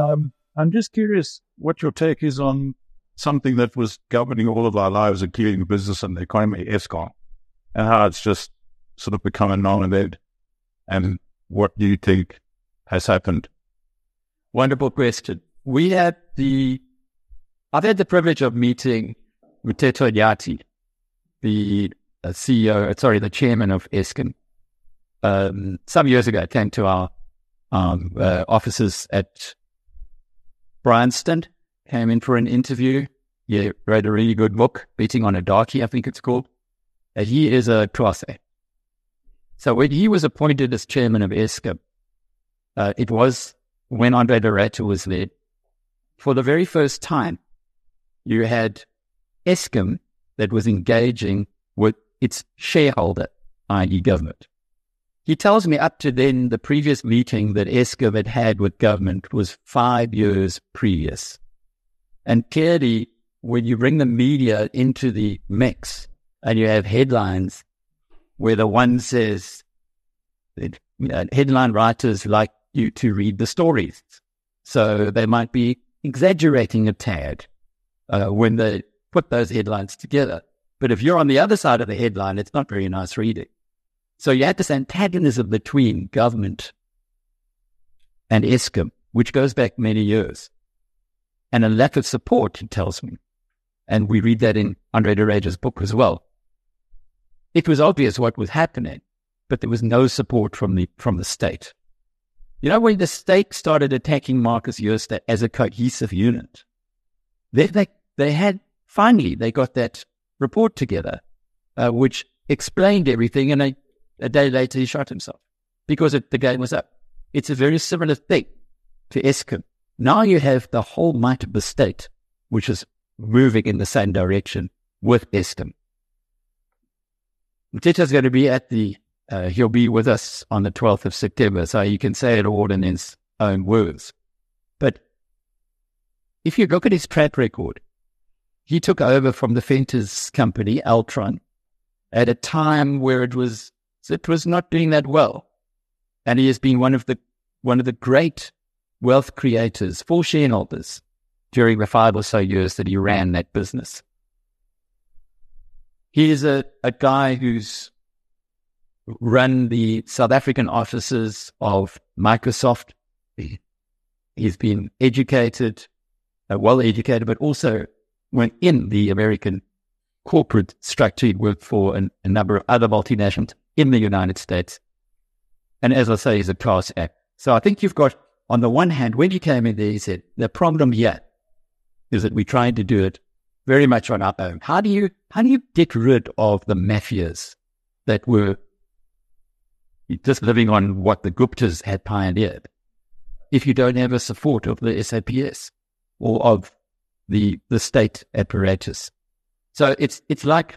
I'm just curious what your take is on something that was governing all of our lives, including the business and the economy, Eskom, and how it's just sort of become a non-event. And what do you think has happened? Wonderful question. I've had the privilege of meeting Mteto Nyati, the chairman of Eskom. Some years ago, I came to our offices at Bryanston, came in for an interview. He wrote a really good book, Betting on a Darkie, I think it's called. He is a Xhosa. So when he was appointed as chairman of Eskom, it was when Andre de Ruyter was there. For the very first time, you had Eskom that was engaging with its shareholder, i.e. government. He tells me up to then, the previous meeting that Eskom had had with government was 5 years previous. And clearly, when you bring the media into the mix and you have headlines where the one says, headline writers like you to read the stories. So they might be exaggerating a tad when they put those headlines together. But if you're on the other side of the headline, it's not very nice reading. So you had this antagonism between government and Eskom, which goes back many years, and a lack of support, he tells me. And we read that in Andre de Ruyter's book as well. It was obvious what was happening, but there was no support from the state. You know, when the state started attacking Marcus Jooste as a cohesive unit, they got that report together, which explained everything, and a day later he shot himself because the game was up. It's a very similar thing to Eskom. Now you have the whole might of the state, which is moving in the same direction with Eskom. Mteto's going to be he'll be with us on the 12th of September, so you can say it all in his own words. But if you look at his track record, he took over from the Ventures company, Altron, at a time where it was not doing that well. And he has been one of the great wealth creators for shareholders during the 5 or so years that he ran that business. He is a guy who's run the South African offices of Microsoft. He's been educated, well educated, but also when in the American corporate structure, he worked for a number of other multinationals in the United States. And as I say, he's a class act. So I think you've got, on the one hand, when you came in there, he said, the problem here is that we're trying to do it very much on our own. How do you get rid of the mafias that were just living on what the Guptas had pioneered if you don't have a support of the SAPS or of the state apparatus? So it's like,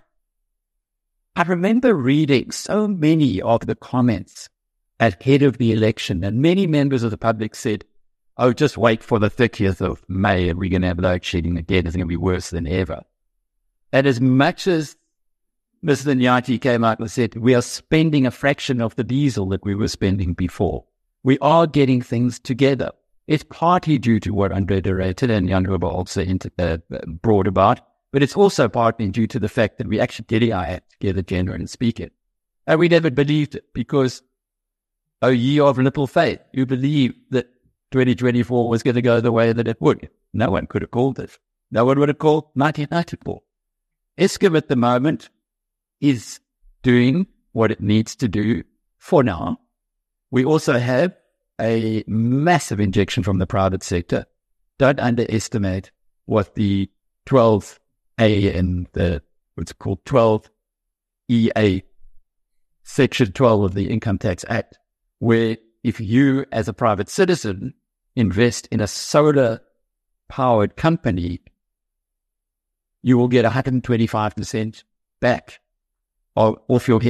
I remember reading so many of the comments ahead of the election, and many members of the public said, oh, just wait for the 30th of May and we're going to have load shedding again. It's going to be worse than ever. And as much as Mr. Nyati came out and said, we are spending a fraction of the diesel that we were spending before, we are getting things together. It's partly due to what Andre de Ruyter and Jan Huber also brought about, but it's also partly due to the fact that we're actually getting our act together, generally speaking. And we never believed it because, oh, ye of little faith, you believed that 2024 was going to go the way that it would. No one could have called it. No one would have called 1994. Eskom at the moment is doing what it needs to do for now. We also have a massive injection from the private sector. Don't underestimate what the 12A and what's called 12EA, Section 12 of the Income Tax Act, where if you as a private citizen invest in a solar-powered company, you will get 125% back off your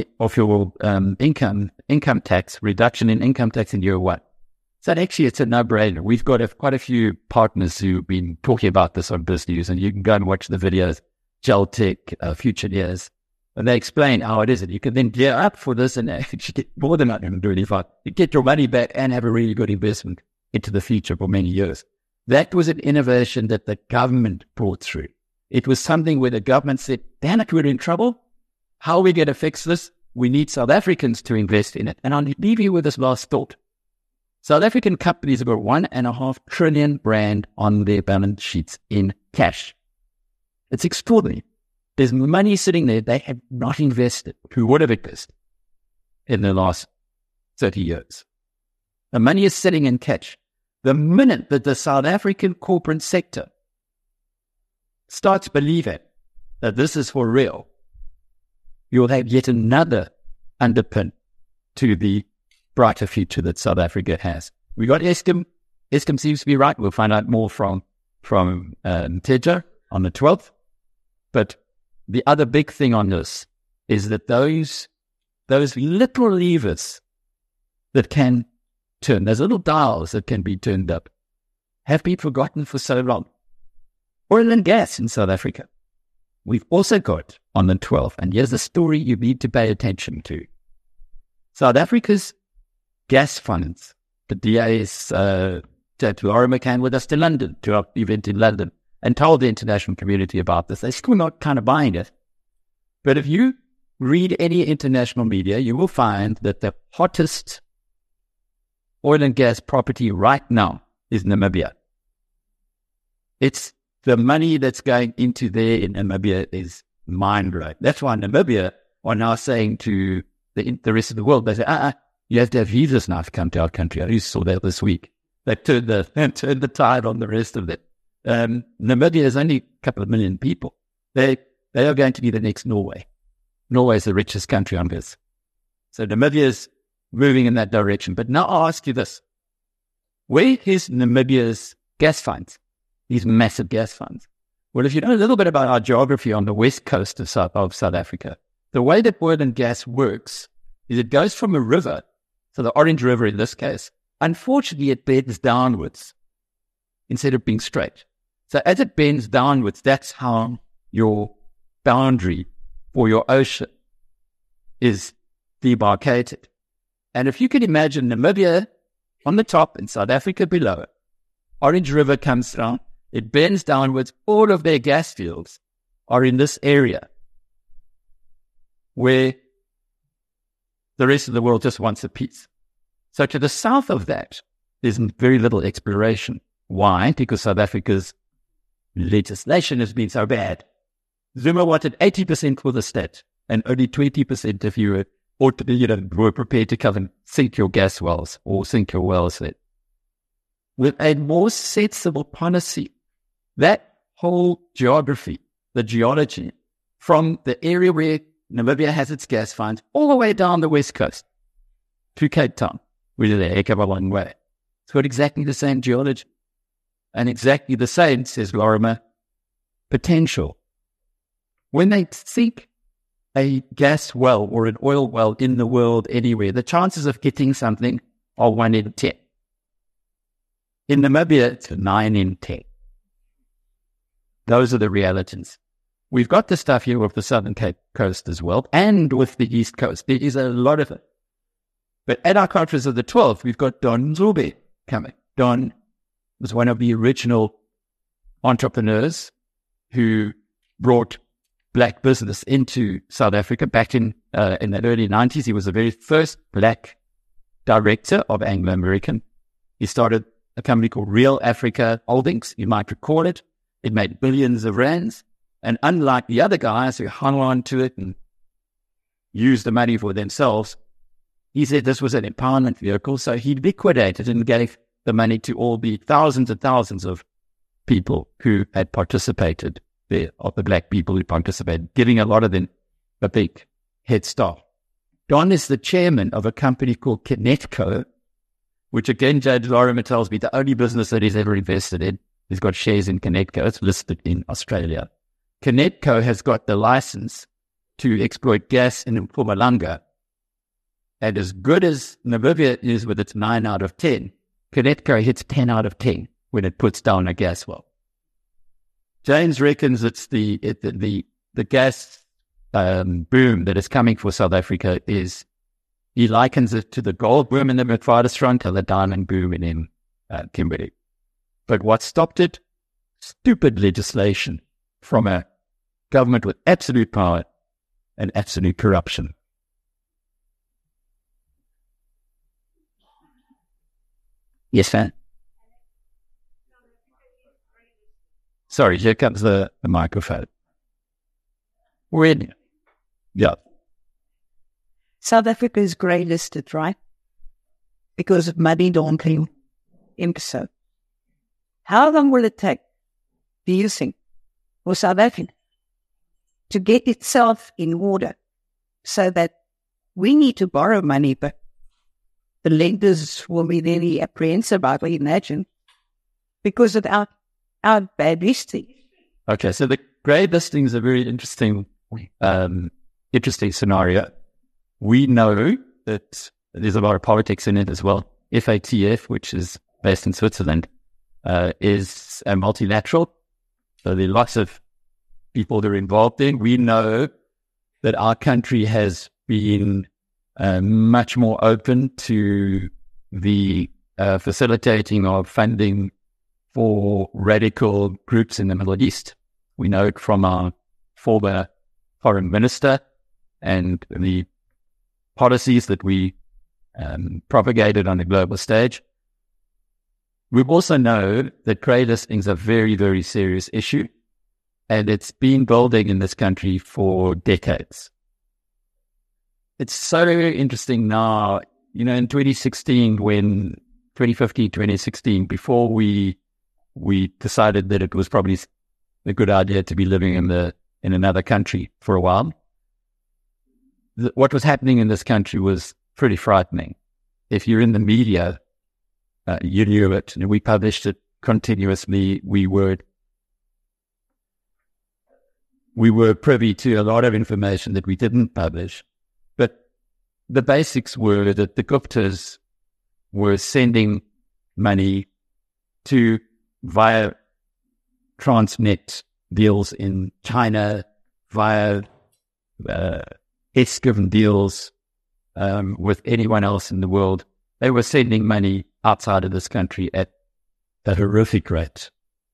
income tax, reduction in income tax in year one. So actually, it's a no-brainer. We've got quite a few partners who've been talking about this on BizNews, and you can go and watch the videos, Geltech, Futureneers, and they explain how it is. And you can then gear up for this and actually get more than 125. You get your money back and have a really good investment into the future for many years. That was an innovation that the government brought through. It was something where the government said, damn it, we're in trouble. How are we going to fix this? We need South Africans to invest in it. And I'll leave you with this last thought. South African companies have got 1.5 trillion rand on their balance sheets in cash. It's extraordinary. There's money sitting there they have not invested. Who would have invested in the last 30 years? The money is sitting in cash. The minute that the South African corporate sector starts believing that this is for real, you'll have yet another underpin to the brighter future that South Africa has. We got Eskom. Eskom seems to be right. We'll find out more from Tejo on the 12th. But the other big thing on this is that those little levers that can turn, those little dials that can be turned up, have been forgotten for so long. Oil and gas in South Africa. We've also got on the 12th, and here's the story you need to pay attention to. South Africa's gas funds. The DA's Laura McCann with us to London, to our event in London, and told the international community about this. They're still not kind of buying it. But if you read any international media, you will find that the hottest oil and gas property right now is Namibia. It's the money that's going into there in Namibia is mind-blowing. That's why Namibia are now saying to the rest of the world, they say, you have to have visas now to come to our country. I just saw that this week. They turned the tide on the rest of it. Namibia is only a couple of million people. They are going to be the next Norway. Norway is the richest country on earth. So Namibia is moving in that direction. But now I'll ask you this. Where is Namibia's gas funds? These massive gas funds. Well, if you know a little bit about our geography on the west coast of South Africa, the way that oil and gas works is it goes from a river, so the Orange River in this case, unfortunately it bends downwards instead of being straight. So as it bends downwards, that's how your boundary for your ocean is demarcated. And if you can imagine Namibia on the top and South Africa below it, Orange River comes down, it bends downwards, all of their gas fields are in this area where the rest of the world just wants a piece. So to the south of that, there's very little exploration. Why? Because South Africa's legislation has been so bad. Zuma wanted 80% for the state and only 20% if you were prepared to come and sink your gas wells or sink your wells there. With a more sensible policy, that whole geography, the geology, from the area where Namibia has its gas funds all the way down the west coast to Cape Town, which is a heck of a long way. It's got exactly the same geology and exactly the same, says Lorimer, potential. When they sink a gas well or an oil well in the world anywhere, the chances of getting something are 1 in 10. In Namibia, it's 9 in 10. Those are the realities. We've got the stuff here with the Southern Cape Coast as well, and with the East Coast. There is a lot of it. But at our conference of the 12th, we've got Don Zube coming. Don was one of the original entrepreneurs who brought black business into South Africa back in the early 90s. He was the very first black director of Anglo American. He started a company called Real Africa Holdings. You might recall it. It made billions of rands. And unlike the other guys who hung on to it and used the money for themselves, he said this was an empowerment vehicle. So he liquidated and gave the money to all the thousands and thousands of people who had participated there, of the black people who participated, giving a lot of them a big head start. Don is the chairman of a company called Kinetco, which again, Judge Lorimer tells me the only business that he's ever invested in. He's got shares in Kinetco. It's listed in Australia. Kinetco has got the license to exploit gas in Mpumalanga. And as good as Namibia is with its 9 out of 10, Kinetco hits 10 out of 10 when it puts down a gas well. James reckons it's the gas boom that is coming for South Africa is, he likens it to the gold boom in the Witwatersrand to the diamond boom in Kimberley. But what stopped it? Stupid legislation from a government with absolute power and absolute corruption. Yes, sir. Sorry, here comes the microphone. We're in. Yeah. South Africa is grey listed, right? Because of money laundering episode. How long will it take, do you think, for South Africa to get itself in order so that we need to borrow money, but the lenders will be really apprehensive, I would imagine, because of our bad listing. Okay, so the grey listing is a very interesting scenario. We know that there's a lot of politics in it as well. FATF, which is based in Switzerland, is a multilateral. So there are lots of people that are involved in. We know that our country has been much more open to the facilitating of funding for radical groups in the Middle East. We know it from our former foreign minister and the policies that we propagated on the global stage. We also know that grey listings are a very, very serious issue, and it's been building in this country for decades. It's so interesting now, in 2015, 2016, before we decided that it was probably a good idea to be living in another country for a while. What was happening in this country was pretty frightening. If you're in the media, you knew it, and we published it continuously. We were privy to a lot of information that we didn't publish. But the basics were that the Guptas were sending money via Transnet deals in China, via S-given deals with anyone else in the world. They were sending money outside of this country at a horrific rate.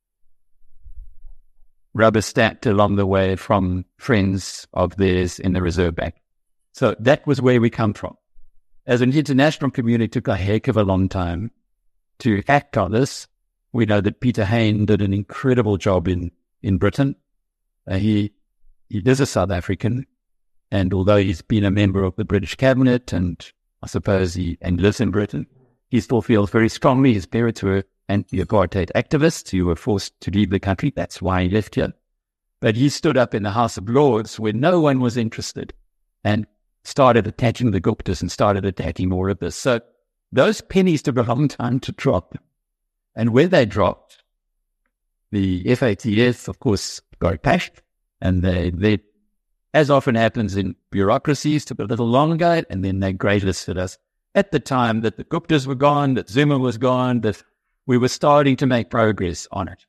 Rubber stacked along the way from friends of theirs in the Reserve Bank. So that was where we come from. As an international community, it took a heck of a long time to act on this. We know that Peter Hain did an incredible job in Britain. He is a South African, and although he's been a member of the British cabinet, and I suppose he lives in Britain, he still feels very strongly his parents were anti-apartheid activists who were forced to leave the country. That's why he left here. But he stood up in the House of Lords where no one was interested and started attacking the Guptas and started attacking more of this. So those pennies took a long time to drop. And when they dropped, the FATF, of course, got pashed, and they, as often happens in bureaucracies, took a little longer, and then they grey listed us. At the time that the Guptas were gone, that Zuma was gone, that we were starting to make progress on it.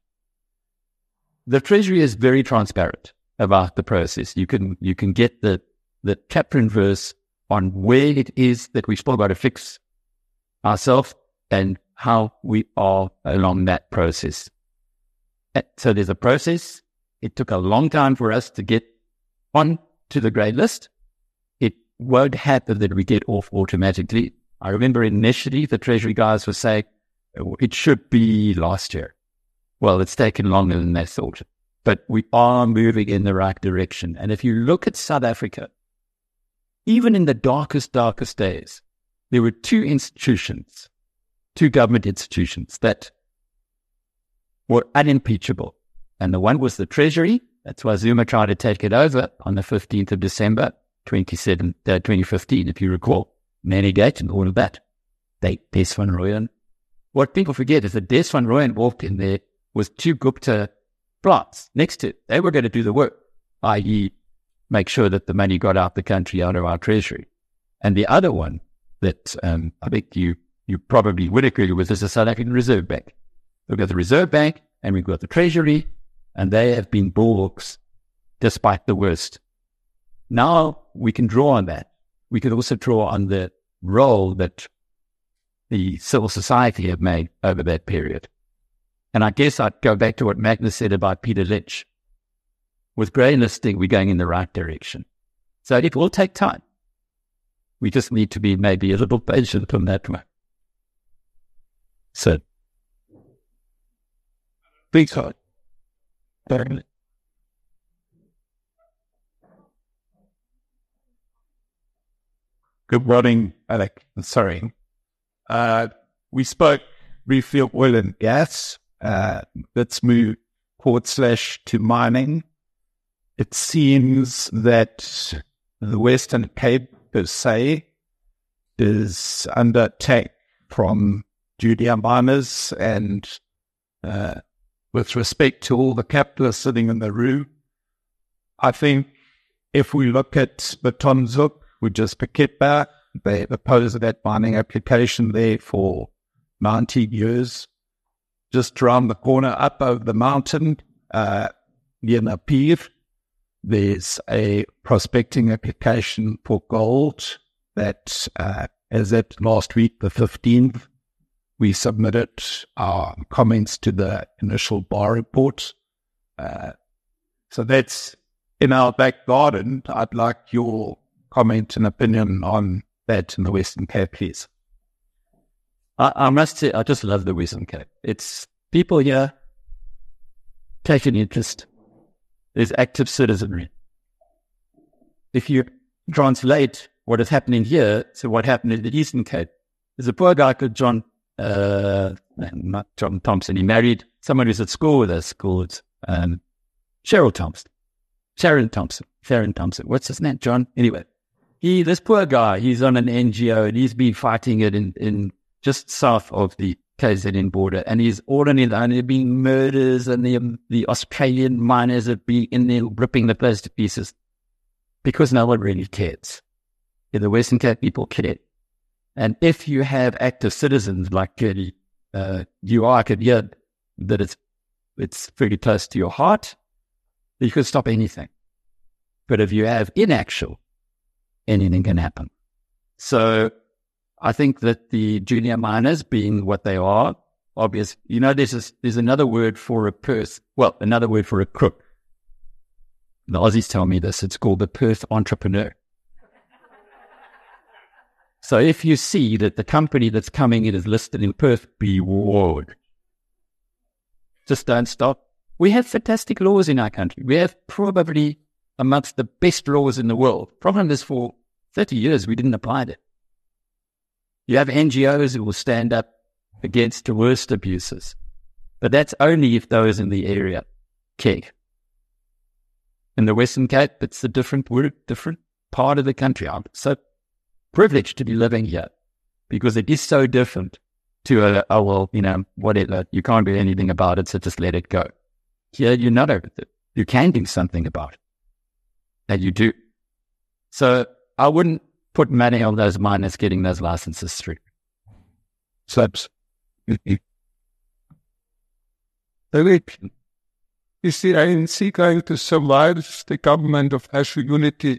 The Treasury is very transparent about the process. You can get the chapter and verse on where it is that we've still got to fix ourselves and how we are along that process. So there's a process. It took a long time for us to get on to the grey list. It won't happen that we get off automatically. I remember initially the Treasury guys were saying it should be last year. Well, it's taken longer than they thought, but we are moving in the right direction. And if you look at South Africa, even in the darkest days, there were two government institutions that were unimpeachable. And the one was the Treasury. That's why Zuma tried to take it over on the 15th of December, 2015, if you recall. Manigate and all of that. Des van Rooyen. What people forget is that Des van Rooyen walked in there with two Gupta plants next to it. They were going to do the work, i.e. make sure that the money got out the country, out of our Treasury. And the other one that I think you probably would agree with is the South African Reserve Bank. We've got the Reserve Bank and we've got the Treasury, and they have been bulwarks despite the worst. Now we can draw on that. We can also draw on the role that the civil society have made over that period. And I guess I'd go back to what Magnus said about Peter Lynch. With grey listing, we're going in the right direction. So it will take time. We just need to be maybe a little patient on that one. So, big hard. Good morning, Alec. Sorry. We spoke briefly of oil and gas. Let's move forward / to mining. It seems that the Western Cape, per se, is under attack from junior miners, and with respect to all the capitalists sitting in the room, I think if we look at the Tonzuk, we just pick it back. They opposed that mining application there for 19 years. Just around the corner, up over the mountain, near Napier, there's a prospecting application for gold that, as at last week, the 15th, we submitted our comments to the initial bar report. So that's in our back garden. I'd like your comment and opinion on that in the Western Cape, please. I must say, I just love the Western Cape. It's people here take an interest. There's active citizenry. If you translate what is happening here to what happened in the Eastern Cape, there's a poor guy called not John Thompson. He married someone who's at school with us called Sharon Thompson. What's his name? John? Anyway, this poor guy, he's on an NGO and he's been fighting it in just south of the KZN border, and he's all in it, and there have been murders, and the Australian miners have been in there ripping the place to pieces because no one really cares. In the Western Cape, people care. And if you have active citizens like Kelly, I could hear that it's pretty close to your heart, you could stop anything. But if you have inaction, anything can happen. So I think that the junior miners, being what they are, obvious. There's another word for a Perth. Well, another word for a crook. The Aussies tell me this. It's called the Perth entrepreneur. So if you see that the company that's coming in is listed in Perth, be warned. Just don't stop. We have fantastic laws in our country. We have probably amongst the best laws in the world. Problem is, for 30 years, we didn't apply it. You have NGOs who will stand up against the worst abuses. But that's only if those in the area care. In the Western Cape, it's a different part of the country. I'm so privileged to be living here because it is so different to whatever. You can't do anything about it, so just let it go. Here, you're not over it. You can do something about it. And you do. So I wouldn't put money on those miners getting those licenses through. Slaps. Is the ANC going to survive the government of national unity?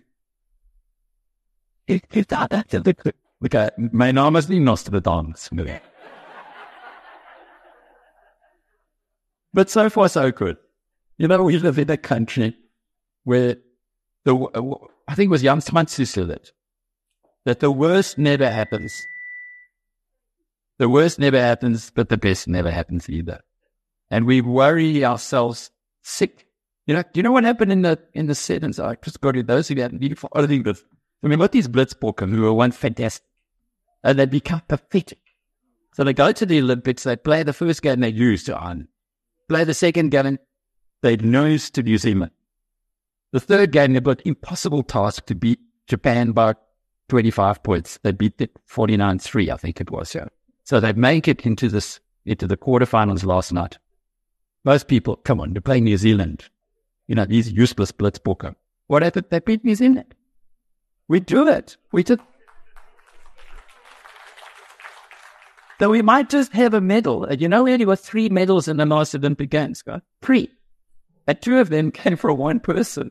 My name is Nostradamus. But so far, so good. We live in a country where I think it was Jan Smuts who said it, that the worst never happens. The worst never happens, but the best never happens either. And we worry ourselves sick. Do you know what happened in the 70s? I just got to those who had beautiful other things. I mean, what these Blitzbokken who were once fantastic, and they become pathetic. So they go to the Olympics, they play the first game they lose to Ireland. Play the second game, they lose to New Zealand. The third game, they've got impossible task to beat Japan by 25 points. They beat it 49-3, I think it was. Yeah. So they make it into the quarterfinals last night. Most people, come on, they're playing New Zealand. These useless Blitzbokken. What happened? They beat New Zealand. We do it. We did. So we might just have a medal. We only got 3 medals in the last Olympic Games, guys. 3. And 2 of them came from one person.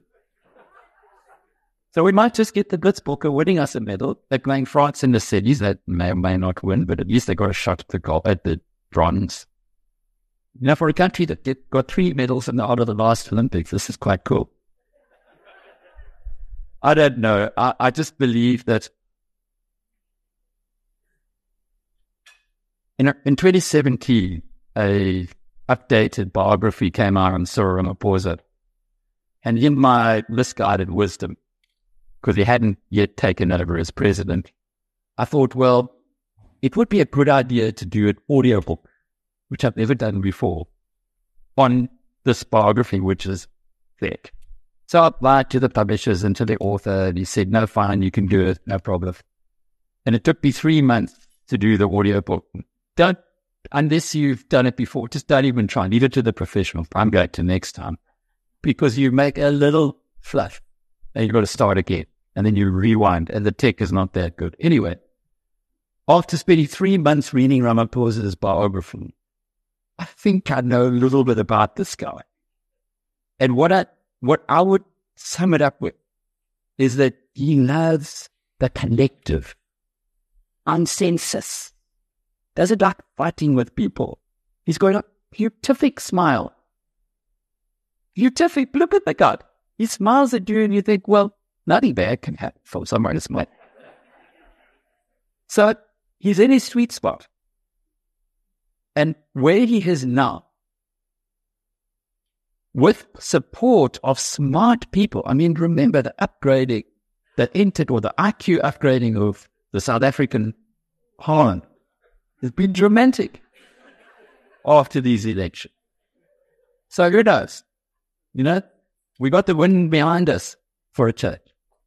So we might just get the Blitzbokken winning us a medal. They're playing France in the cities that may or may not win, but at least they got a shot at the bronze. You know, for a country that got 3 medals out of the last Olympics, this is quite cool. I don't know. I just believe that in 2017, a updated biography came out on Cyril Ramaphosa. And in my misguided wisdom, because he hadn't yet taken over as president, I thought, well, it would be a good idea to do an audiobook, which I've never done before, on this biography, which is thick. So I applied to the publishers and to the author, and he said, no, fine, you can do it, no problem. And it took me 3 months to do the audiobook. Unless you've done it before, just don't even try. Leave it to the professional. I'm going to next time. Because you make a little fluff, and you've got to start again. And then you rewind, and the tech is not that good. Anyway, after spending 3 months reading Ramaphosa's biography, I think I know a little bit about this guy. And what I would sum it up with is that he loves the collective, consensus. Doesn't like fighting with people. He's got a beatific smile. Beatific, look at the guy. He smiles at you and you think, well, nothing bad can happen for someone to smile. So he's in his sweet spot. And where he is now, with support of smart people. I mean, remember the upgrading that entered, or the IQ upgrading of the South African Parliament has been dramatic after these elections. So who knows? You know, we got the wind behind us for a change.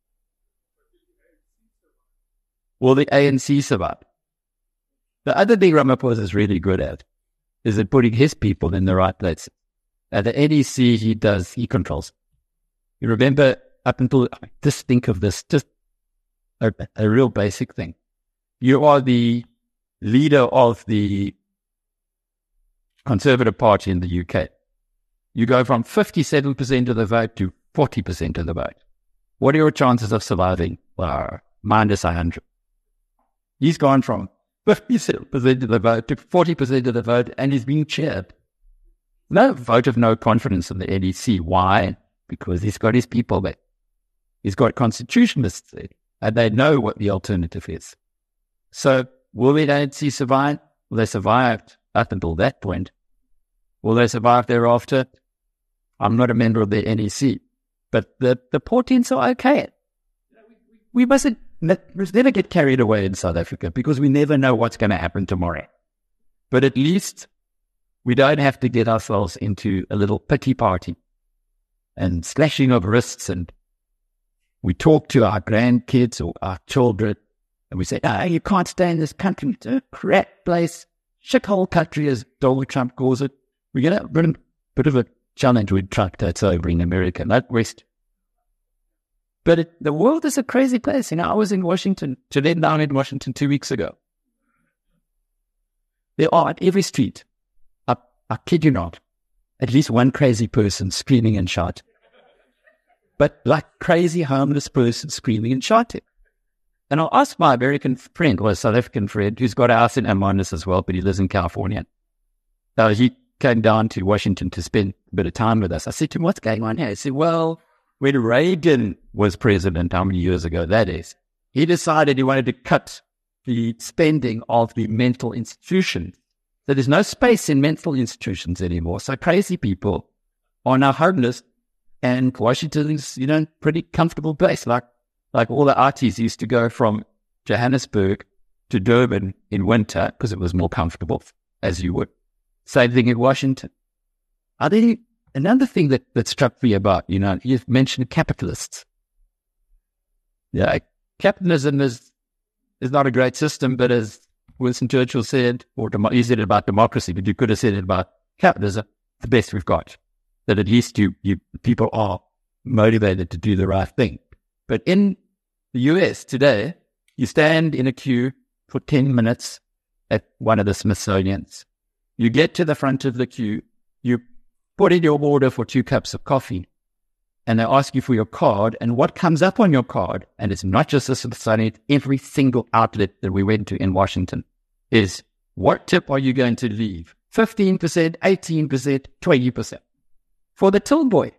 Will the ANC survive? The other thing Ramaphosa is really good at is at putting his people in the right places. At the NEC, he controls. You remember, up until, just think of this, just a real basic thing. You are the leader of the Conservative Party in the UK. You go from 57% of the vote to 40% of the vote. What are your chances of surviving? Well, minus 100. He's gone from 57% of the vote to 40% of the vote, and he's being chaired. No vote of no confidence in the NEC. Why? Because he's got his people there. He's got constitutionalists there, and they know what the alternative is. So will the ANC survive? Well, they survived up until that point. Will they survive thereafter? I'm not a member of the NEC, but the portents are okay. We mustn't never get carried away in South Africa, because we never know what's going to happen tomorrow. But at least we don't have to get ourselves into a little pity party and slashing of wrists. And we talk to our grandkids or our children and we say, "Ah, you can't stay in this country. It's a crap place. Shithole country," as Donald Trump calls it. We're going to run a bit of a challenge with Trump that's over in America, not West. But the world is a crazy place. You know, I was in Washington, Jeanette down in Washington 2 weeks ago. There are at every street, I kid you not, at least one crazy person screaming and shouting. But like crazy homeless person screaming and shouting. And I'll ask my American friend, or a South African friend, who's got a house in Hermanus as well, but he lives in California. He came down to Washington to spend a bit of time with us. I said to him, "What's going on here?" He said, "Well, when Reagan was president, how many years ago that is, he decided he wanted to cut the spending of the mental institutions. So there's no space in mental institutions anymore. So crazy people are now homeless, and Washington is, you know, pretty comfortable place. Like all the artists used to go from Johannesburg to Durban in winter because it was more comfortable, as you would. Same thing in Washington. I think another thing that struck me about, you know, you've mentioned capitalists. Yeah, capitalism is not a great system, but as Winston Churchill said, or he said it about democracy, but you could have said it about capitalism, the best we've got. That at least people are motivated to do the right thing. But in the US today, you stand in a queue for 10 minutes at one of the Smithsonian's. You get to the front of the queue, you put in your order for 2 cups of coffee, and they ask you for your card, and what comes up on your card, and it's not just the Smithsonian, every single outlet that we went to in Washington, is what tip are you going to leave 15%, 18%, 20%. For the till boy.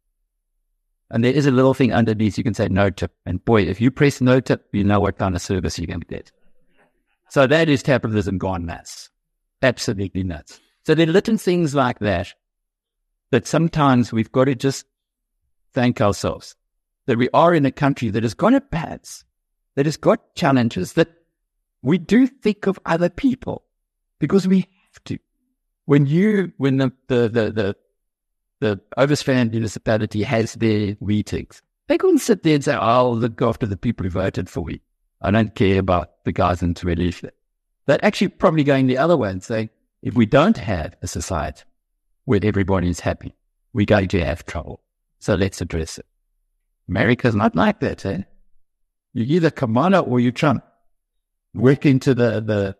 And there is a little thing underneath, you can say no tip. And boy, if you press no tip, you know what kind of service you're going to get. So that is capitalism gone nuts. Absolutely nuts. So there are little things like that sometimes we've got to just thank ourselves that we are in a country that has got it bad, that has got challenges, that we do think of other people because we have to. When the Overstrand municipality has their meetings, they couldn't sit there and say, I'll look after the people who voted for me. I don't care about the guys in Twellish. They're actually probably going the other way and saying, if we don't have a society where everybody's happy, we're going to have trouble. So let's address it. America's not like that, eh? You either Kamala or you Trump. Work into the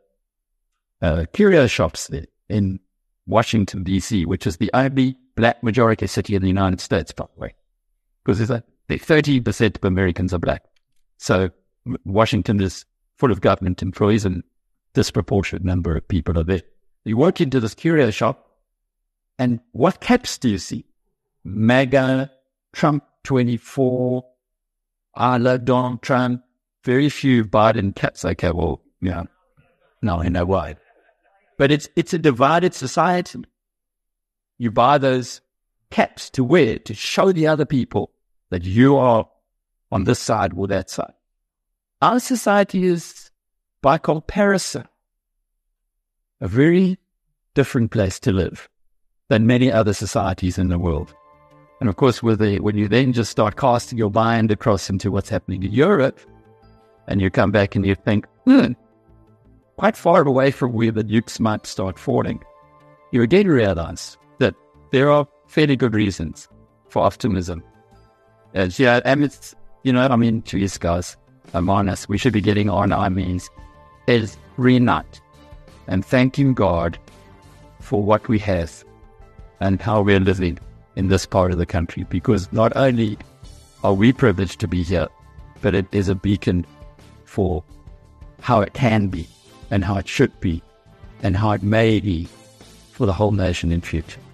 curio shops there in Washington, D.C., which is the only black majority city in the United States, by the way. Because 30% of Americans are black. So Washington is full of government employees and disproportionate number of people are there. You walk into this curio shop, and what caps do you see? MAGA, Trump 24, I love Donald Trump, very few Biden caps. Okay, well, yeah, no, I know why. But it's a divided society. You buy those caps to wear to show the other people that you are on this side or that side. Our society is, by comparison, a very different place to live than many other societies in the world. And of course, when you then just start casting your mind across into what's happening in Europe, and you come back and you think, quite far away from where the nukes might start falling, you again realize that there are fairly good reasons for optimism. And it's, geez, guys, I'm honest, we should be getting on our knees every night and thanking God for what we have and how we're living in this part of the country, because not only are we privileged to be here, but it is a beacon for how it can be and how it should be and how it may be for the whole nation in future.